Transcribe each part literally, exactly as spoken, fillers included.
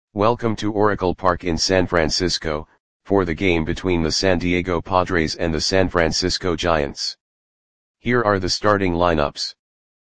Welcome to Oracle Park in San Francisco, for the game between the San Diego Padres and the San Francisco Giants. Here are the starting lineups.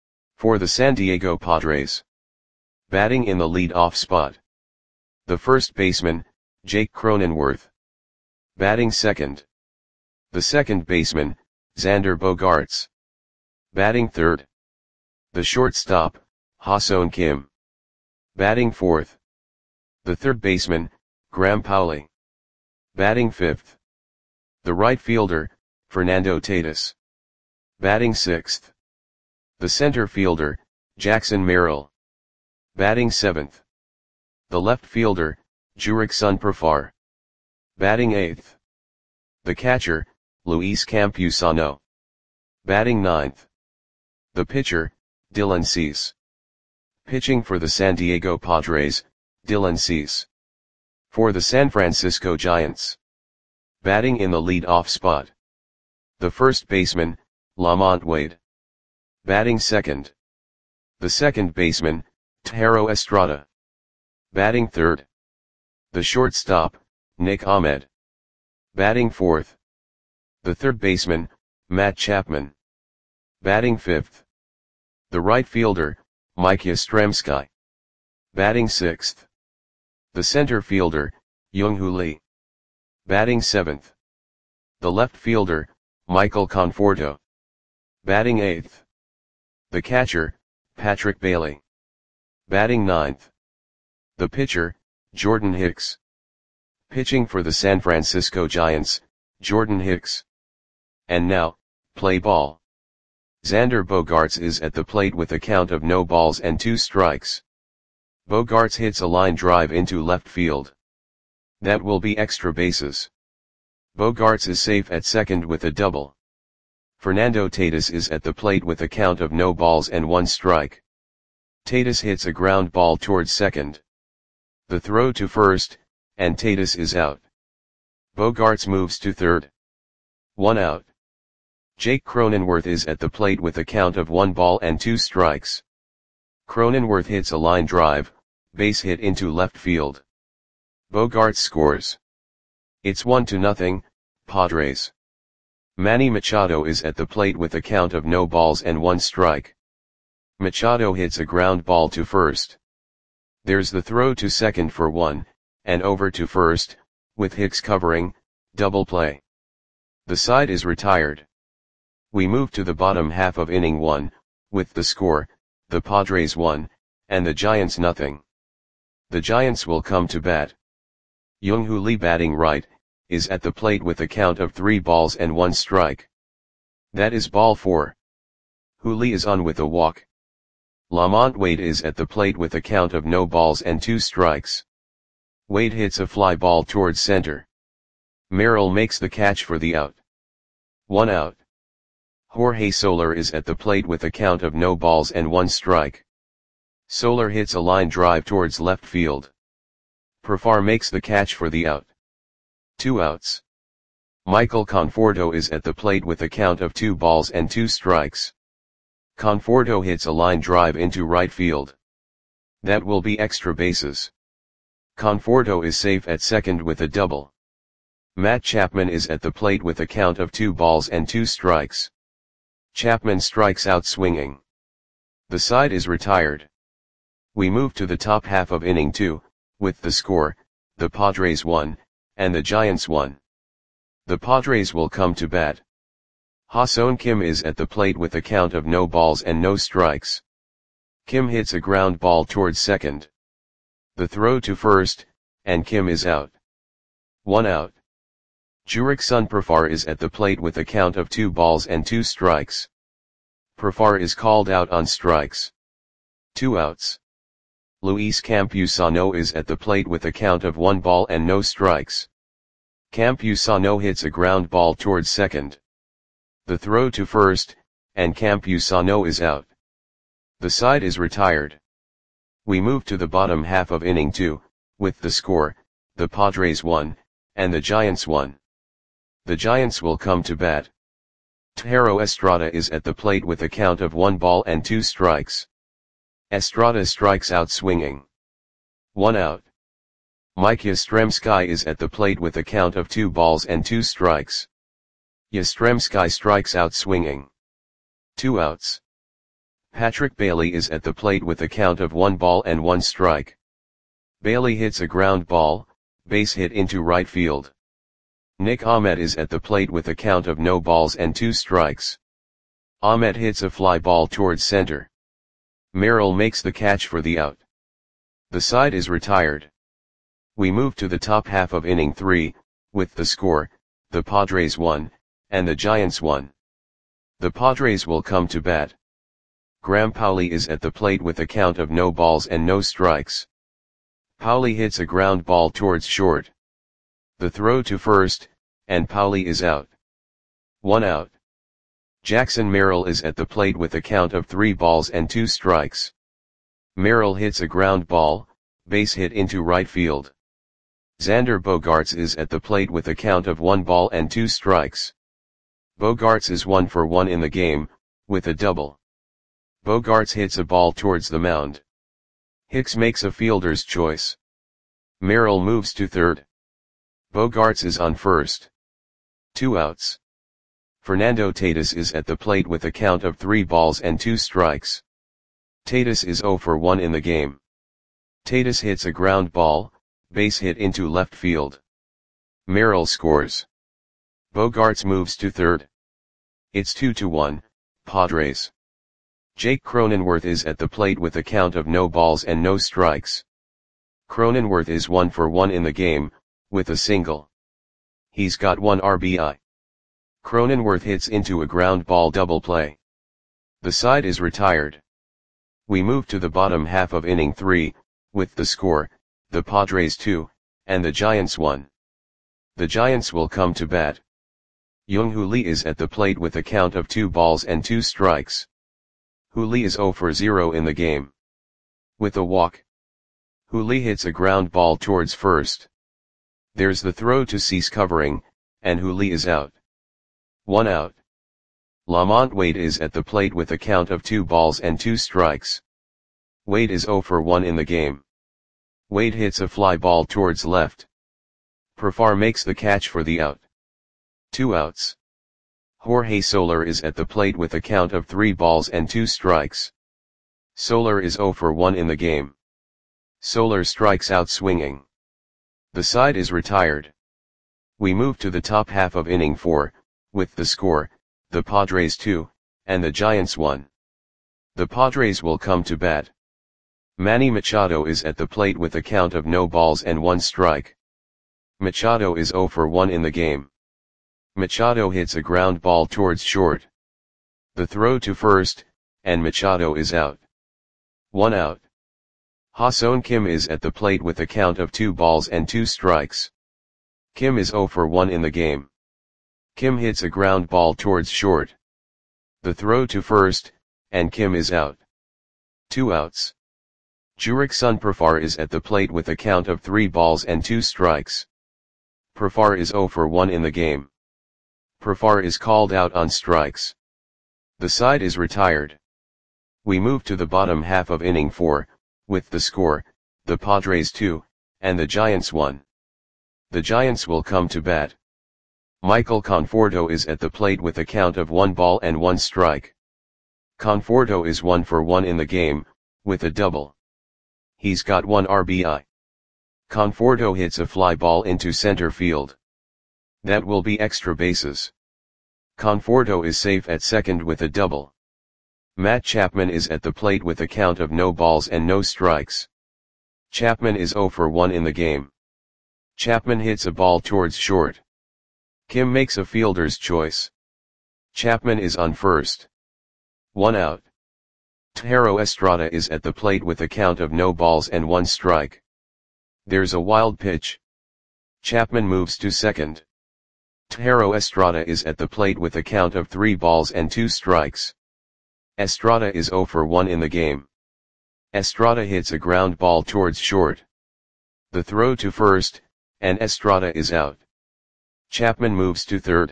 For the San Diego Padres. Batting in the lead-off spot. The first baseman, Jake Cronenworth. Batting second. The second baseman, Xander Bogaerts. Batting third. The shortstop, Ha-Seong Kim. Batting fourth. The third baseman, Graham Pauley. Batting fifth. The right fielder, Fernando Tatis. Batting sixth. The center fielder, Jackson Merrill. Batting seventh. The left fielder, Jurickson Profar. Batting eighth. The catcher, Luis Campusano. Batting ninth. The pitcher, Dylan Cease. Pitching for the San Diego Padres, Dylan Cease. For the San Francisco Giants. Batting in the lead-off spot. The first baseman, LaMonte Wade. Batting second. The second baseman, Thairo Estrada. Batting third. The shortstop, Nick Ahmed. Batting fourth. The third baseman, Matt Chapman. Batting fifth. The right fielder, Mike Yastrzemski. Batting sixth. The center fielder, Young-Hoo Lee. Batting seventh. The left fielder, Michael Conforto. Batting eighth. The catcher, Patrick Bailey. Batting ninth. The pitcher, Jordan Hicks. Pitching for the San Francisco Giants, Jordan Hicks. And now, play ball. Xander Bogaerts is at the plate with a count of no balls and two strikes. Bogaerts hits a line drive into left field. That will be extra bases. Bogaerts is safe at second with a double. Fernando Tatis is at the plate with a count of no balls and one strike. Tatis hits a ground ball towards second. The throw to first, and Tatis is out. Bogaerts moves to third. One out. Jake Cronenworth is at the plate with a count of one ball and two strikes. Cronenworth hits a line drive, base hit into left field. Bogaerts scores. It's one to nothing, Padres. Manny Machado is at the plate with a count of no balls and one strike. Machado hits a ground ball to first. There's the throw to second for one, and over to first, with Hicks covering, double play. The side is retired. We move to the bottom half of inning one, with the score, the Padres one, and the Giants nothing. The Giants will come to bat. Young-Hoo Lee batting right, is at the plate with a count of three balls and one strike. That is ball four. Hoo Lee is on with a walk. LaMonte Wade is at the plate with a count of no balls and two strikes. Wade hits a fly ball towards center. Merrill makes the catch for the out. One out. Jorge Soler is at the plate with a count of no balls and one strike. Soler hits a line drive towards left field. Profar makes the catch for the out. Two outs. Michael Conforto is at the plate with a count of two balls and two strikes. Conforto hits a line drive into right field. That will be extra bases. Conforto is safe at second with a double. Matt Chapman is at the plate with a count of two balls and two strikes. Chapman strikes out swinging. The side is retired. We move to the top half of inning two, with the score, the Padres one, and the Giants one. The Padres will come to bat. Ha-Seong Kim is at the plate with a count of no balls and no strikes. Kim hits a ground ball towards second. The throw to first, and Kim is out. One out. Jurickson Profar is at the plate with a count of two balls and two strikes. Profar is called out on strikes. Two outs. Luis Campusano is at the plate with a count of one ball and no strikes. Campusano hits a ground ball towards second. The throw to first, and Campusano is out. The side is retired. We move to the bottom half of inning two, with the score, the Padres one, and the Giants one. The Giants will come to bat. Thairo Estrada is at the plate with a count of one ball and two strikes. Estrada strikes out swinging. One out. Mike Yastrzemski is at the plate with a count of two balls and two strikes. Yastrzemski strikes out swinging. Two outs. Patrick Bailey is at the plate with a count of one ball and one strike. Bailey hits a ground ball, base hit into right field. Nick Ahmed is at the plate with a count of no balls and two strikes. Ahmed hits a fly ball towards center. Merrill makes the catch for the out. The side is retired. We move to the top half of inning three, with the score, the Padres won, and the Giants won. The Padres will come to bat. Graham Pauley is at the plate with a count of no balls and no strikes. Pauley hits a ground ball towards short. The throw to first, and Pauley is out. One out. Jackson Merrill is at the plate with a count of three balls and two strikes. Merrill hits a ground ball, base hit into right field. Xander Bogaerts is at the plate with a count of one ball and two strikes. Bogaerts is one for one in the game, with a double. Bogaerts hits a ball towards the mound. Hicks makes a fielder's choice. Merrill moves to third. Bogaerts is on first. Two outs. Fernando Tatis is at the plate with a count of three balls and two strikes. Tatis is zero for one in the game. Tatis hits a ground ball, base hit into left field. Merrill scores. Bogaerts moves to third. It's two to one, Padres. Jake Cronenworth is at the plate with a count of no balls and no strikes. Cronenworth is one for one in the game, with a single. He's got one R B I. Cronenworth hits into a ground ball double play. The side is retired. We move to the bottom half of inning three, with the score, the Padres two, and the Giants one. The Giants will come to bat. Young-Hoo Lee is at the plate with a count of two balls and two strikes. Hoo Lee is zero for zero in the game. With a walk. Hoo Lee hits a ground ball towards first. There's the throw to cease covering, and Hoo Lee is out. One out. Lamont Wade is at the plate with a count of two balls and two strikes. Wade is zero for one in the game. Wade hits a fly ball towards left. Profar makes the catch for the out. Two outs. Jorge Soler is at the plate with a count of three balls and two strikes. Soler is zero for one in the game. Soler strikes out swinging. The side is retired. We move to the top half of inning four, with the score, the Padres two, and the Giants one. The Padres will come to bat. Manny Machado is at the plate with a count of no balls and one strike. Machado is zero for one in the game. Machado hits a ground ball towards short. The throw to first, and Machado is out. One out. Ha-Seong Kim is at the plate with a count of two balls and two strikes. Kim is zero for one in the game. Kim hits a ground ball towards short. The throw to first, and Kim is out. Two outs. Jurickson Profar is at the plate with a count of three balls and two strikes. Profar is zero for one in the game. Profar is called out on strikes. The side is retired. We move to the bottom half of inning four, with the score, the Padres two, and the Giants one. The Giants will come to bat. Michael Conforto is at the plate with a count of one ball and one strike. Conforto is one for one in the game, with a double. He's got one R B I. Conforto hits a fly ball into center field. That will be extra bases. Conforto is safe at second with a double. Matt Chapman is at the plate with a count of no balls and no strikes. Chapman is zero for one in the game. Chapman hits a ball towards short. Kim makes a fielder's choice. Chapman is on first. One out. Thairo Estrada is at the plate with a count of no balls and one strike. There's a wild pitch. Chapman moves to second. Thairo Estrada is at the plate with a count of three balls and two strikes. Estrada is zero for one in the game. Estrada hits a ground ball towards short. The throw to first, and Estrada is out. Chapman moves to third.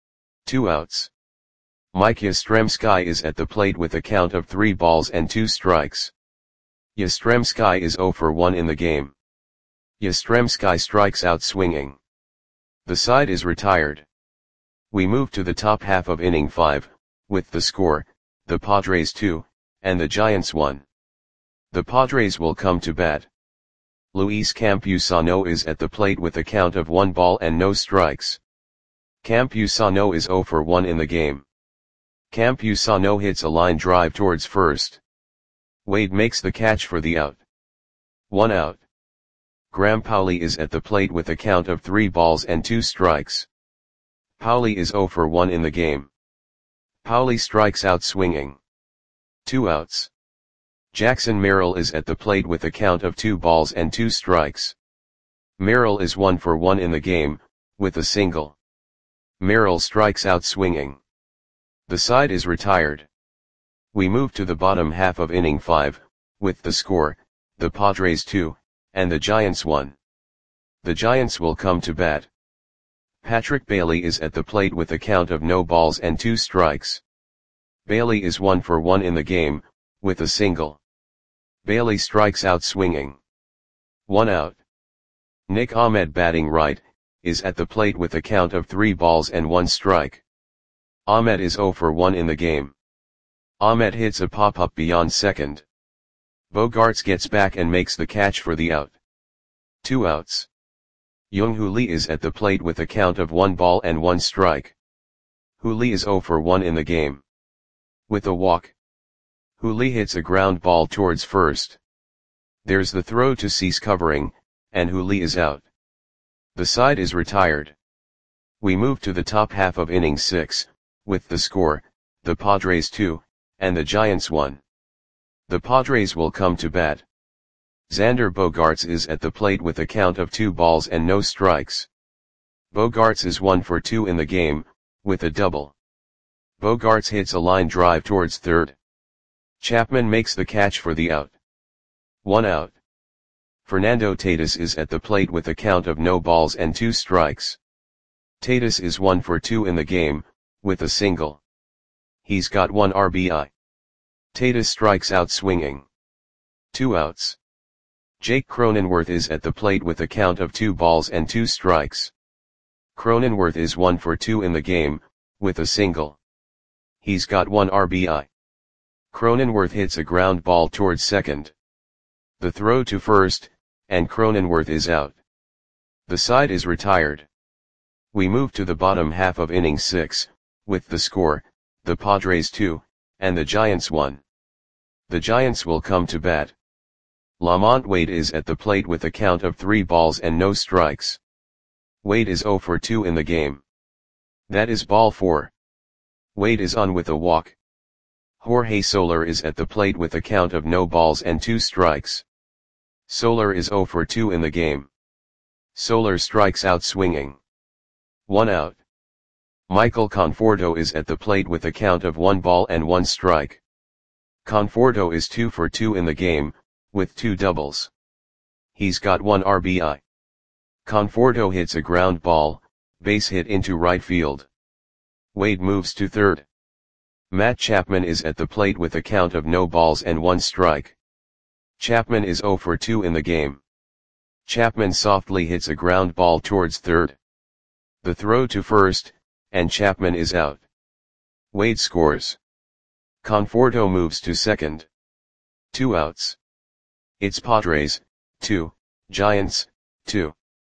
Two outs. Mike Yastrzemski is at the plate with a count of three balls and two strikes. Yastrzemski is zero for one in the game. Yastrzemski strikes out swinging. The side is retired. We move to the top half of inning five, with the score, the Padres two, and the Giants one. The Padres will come to bat. Luis Campusano is at the plate with a count of one ball and no strikes. Campusano is zero for one in the game. Campusano hits a line drive towards first. Wade makes the catch for the out. One out. Graham Pauley is at the plate with a count of three balls and two strikes. Pauley is zero for one in the game. Pauley strikes out swinging. Two outs. Jackson Merrill is at the plate with a count of two balls and two strikes. Merrill is one for one in the game, with a single. Merrill strikes out swinging. The side is retired. We move to the bottom half of inning five, with the score, the Padres two, and the Giants one. The Giants will come to bat. Patrick Bailey is at the plate with a count of no balls and two strikes. Bailey is one for one in the game, with a single. Bailey strikes out swinging. One out. Nick Ahmed, batting right, is at the plate with a count of three balls and one strike. Ahmed is zero for one in the game. Ahmed hits a pop-up beyond second. Bogaerts gets back and makes the catch for the out. Two outs. Young-Hoo Lee is at the plate with a count of one ball and one strike. Hoo Lee is zero for one in the game. With a walk. Hoo Lee hits a ground ball towards first. There's the throw to cease covering, and Hoo Lee is out. The side is retired. We move to the top half of inning six, with the score, the Padres two, and the Giants one. The Padres will come to bat. Xander Bogaerts is at the plate with a count of two balls and no strikes. Bogaerts is one for two in the game, with a double. Bogaerts hits a line drive towards third. Chapman makes the catch for the out. One out. Fernando Tatis is at the plate with a count of no balls and two strikes. Tatis is one for two in the game, with a single. He's got one R B I. Tatis strikes out swinging. Two outs. Jake Cronenworth is at the plate with a count of two balls and two strikes. Cronenworth is one for two in the game, with a single. He's got one R B I. Cronenworth hits a ground ball towards second. The throw to first, and Cronenworth is out. The side is retired. We move to the bottom half of inning six, with the score, the Padres two, and the Giants one. The Giants will come to bat. Lamont Wade is at the plate with a count of three balls and no strikes. Wade is zero for two in the game. That is ball four. Wade is on with a walk. Jorge Soler is at the plate with a count of no balls and two strikes. Soler is zero for two in the game. Soler strikes out swinging. One out. Michael Conforto is at the plate with a count of one ball and one strike. Conforto is two for two in the game, with two doubles. He's got one R B I. Conforto hits a ground ball, base hit into right field. Wade moves to third. Matt Chapman is at the plate with a count of no balls and one strike. Chapman is zero for two in the game. Chapman softly hits a ground ball towards third. The throw to first, and Chapman is out. Wade scores. Conforto moves to second. Two outs. It's Padres, two, Giants, two.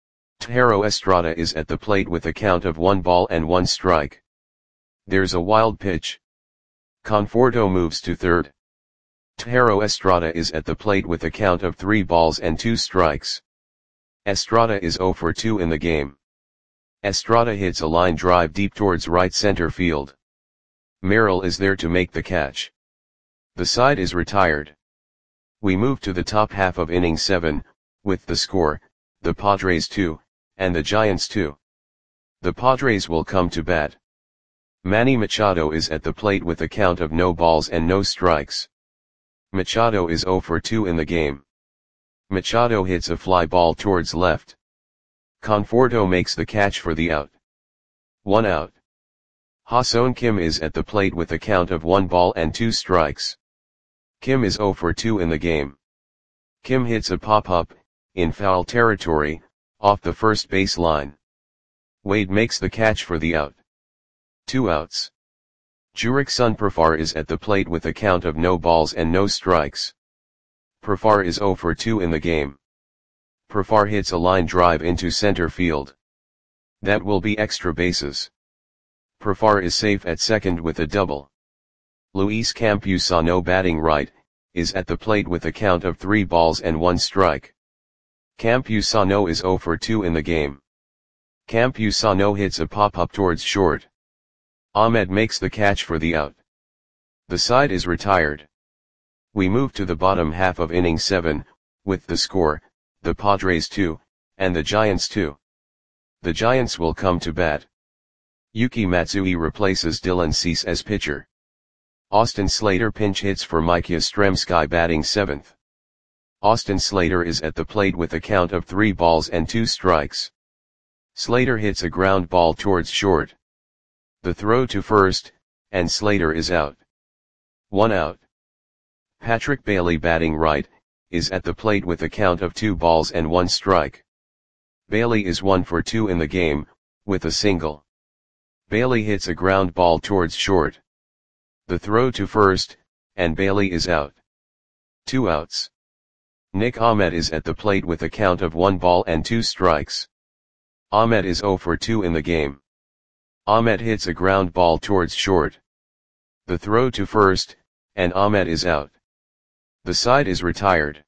Thairo Estrada is at the plate with a count of one ball and one strike. There's a wild pitch. Conforto moves to third. Thairo Estrada is at the plate with a count of three balls and two strikes. Estrada is zero for two in the game. Estrada hits a line drive deep towards right center field. Merrill is there to make the catch. The side is retired. We move to the top half of inning seven, with the score, the Padres two, and the Giants two. The Padres will come to bat. Manny Machado is at the plate with a count of no balls and no strikes. Machado is zero for two in the game. Machado hits a fly ball towards left. Conforto makes the catch for the out. One out. Ha-Seong Kim is at the plate with a count of one ball and two strikes. Kim is zero for two in the game. Kim hits a pop-up, in foul territory, off the first base line. Wade makes the catch for the out. Two outs. Jurickson Profar is at the plate with a count of no balls and no strikes. Profar is oh for two in the game. Profar hits a line drive into center field. That will be extra bases. Profar is safe at second with a double. Luis Campusano, batting right, is at the plate with a count of three balls and one strike. Campusano is oh for two in the game. Campusano hits a pop-up towards short. Ahmed makes the catch for the out. The side is retired. We move to the bottom half of inning seven, with the score, the Padres two, and the Giants two. The Giants will come to bat. Yuki Matsui replaces Dylan Cease as pitcher. Austin Slater pinch hits for Mike Yastrzemski, batting seventh. Austin Slater is at the plate with a count of three balls and two strikes. Slater hits a ground ball towards short. The throw to first, and Slater is out. One out. Patrick Bailey, batting right, is at the plate with a count of two balls and one strike. Bailey is one for two in the game, with a single. Bailey hits a ground ball towards short. The throw to first, and Bailey is out. Two outs. Nick Ahmed is at the plate with a count of one ball and two strikes. Ahmed is oh for two in the game. Ahmed hits a ground ball towards short. The throw to first, and Ahmed is out. The side is retired.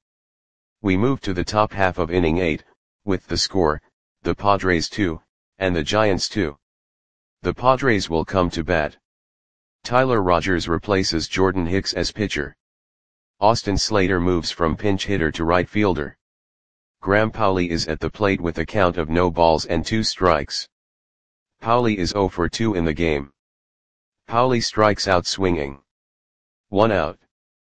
We move to the top half of inning eight, with the score, the Padres two, and the Giants two. The Padres will come to bat. Tyler Rogers replaces Jordan Hicks as pitcher. Austin Slater moves from pinch hitter to right fielder. Graham Pauley is at the plate with a count of no balls and two strikes. Pauley is oh for two in the game. Pauley strikes out swinging. One out.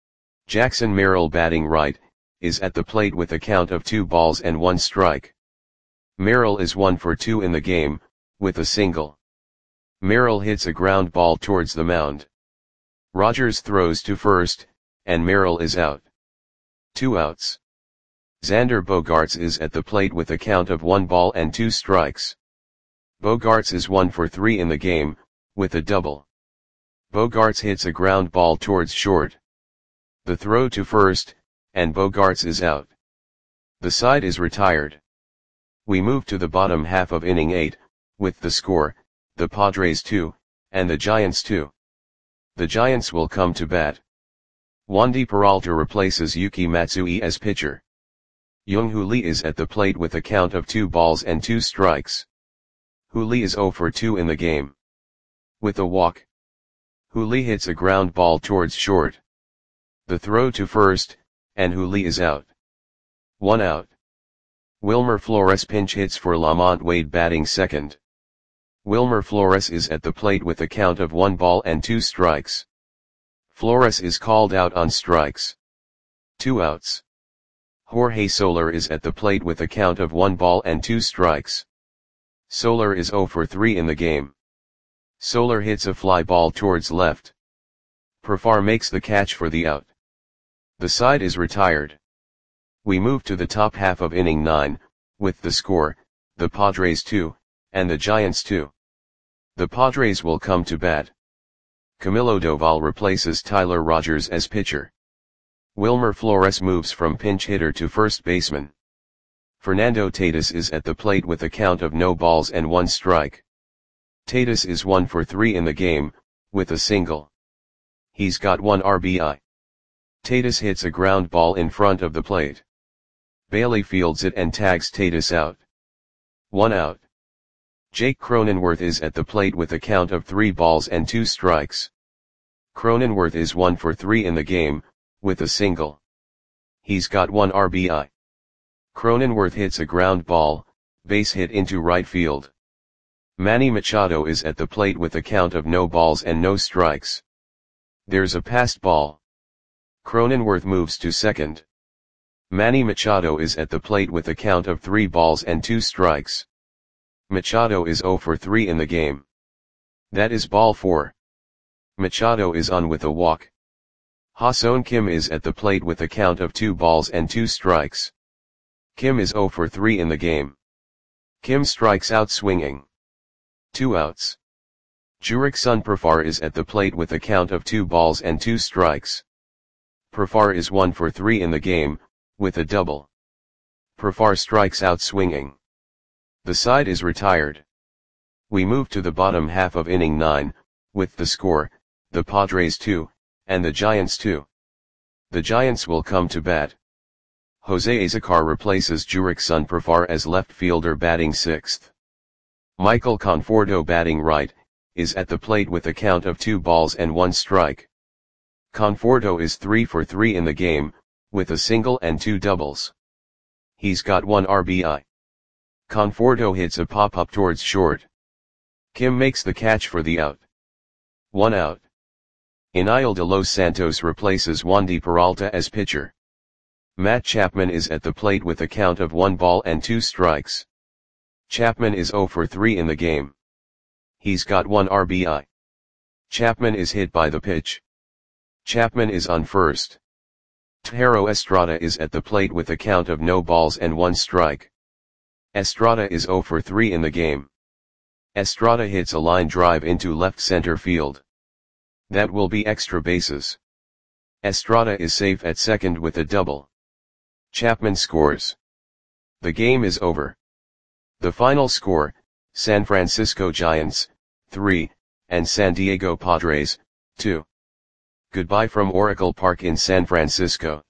Jackson Merrill, batting right, is at the plate with a count of two balls and one strike. Merrill is one for two in the game, with a single. Merrill hits a ground ball towards the mound. Rogers throws to first, and Merrill is out. Two outs. Xander Bogaerts is at the plate with a count of one ball and two strikes. Bogaerts is one for three in the game, with a double. Bogaerts hits a ground ball towards short. The throw to first, and Bogaerts is out. The side is retired. We move to the bottom half of inning eight, with the score, the Padres two, and the Giants two. The Giants will come to bat. Wandy Peralta replaces Yuki Matsui as pitcher. Young-Hoo Lee is at the plate with a count of two balls and two strikes. Hoo Lee is oh for two in the game. With a walk. Hoo Lee hits a ground ball towards short. The throw to first, and Hoo Lee is out. One out. Wilmer Flores pinch hits for Lamont Wade, batting second. Wilmer Flores is at the plate with a count of one ball and two strikes. Flores is called out on strikes. Two outs. Jorge Soler is at the plate with a count of one ball and two strikes. Soler is oh for three in the game. Soler hits a fly ball towards left. Profar makes the catch for the out. The side is retired. We move to the top half of inning nine, with the score, the Padres two, and the Giants two. The Padres will come to bat. Camilo Doval replaces Tyler Rogers as pitcher. Wilmer Flores moves from pinch hitter to first baseman. Fernando Tatis is at the plate with a count of no balls and one strike. Tatis is one for three in the game, with a single. He's got one R B I. Tatis hits a ground ball in front of the plate. Bailey fields it and tags Tatis out. One out. Jake Cronenworth is at the plate with a count of three balls and two strikes. Cronenworth is one for three in the game, with a single. He's got one R B I. Cronenworth hits a ground ball, base hit into right field. Manny Machado is at the plate with a count of no balls and no strikes. There's a passed ball. Cronenworth moves to second. Manny Machado is at the plate with a count of three balls and two strikes. Machado is oh for three in the game. That is ball four. Machado is on with a walk. Ha-Seong Kim is at the plate with a count of two balls and two strikes. Kim is zero for three in the game. Kim strikes out swinging. Two outs. Jurickson Profar is at the plate with a count of two balls and two strikes. Profar is one for three in the game, with a double. Profar strikes out swinging. The side is retired. We move to the bottom half of inning nine, with the score, the Padres two, and the Giants two. The Giants will come to bat. Jose Azocar replaces Jurickson Profar as left fielder batting sixth. Michael Conforto batting right, is at the plate with a count of two balls and one strike. Conforto is three for three in the game, with a single and two doubles. He's got one R B I. Conforto hits a pop-up towards short. Kim makes the catch for the out. One out. Iniel de los Santos replaces Wandy Peralta as pitcher. Matt Chapman is at the plate with a count of one ball and two strikes. Chapman is zero for three in the game. He's got one R B I. Chapman is hit by the pitch. Chapman is on first. Tejero Estrada is at the plate with a count of no balls and one strike. Estrada is zero for three in the game. Estrada hits a line drive into left center field. That will be extra bases. Estrada is safe at second with a double. Chapman scores. The game is over. The final score, San Francisco Giants, three, and San Diego Padres, two. Goodbye from Oracle Park in San Francisco.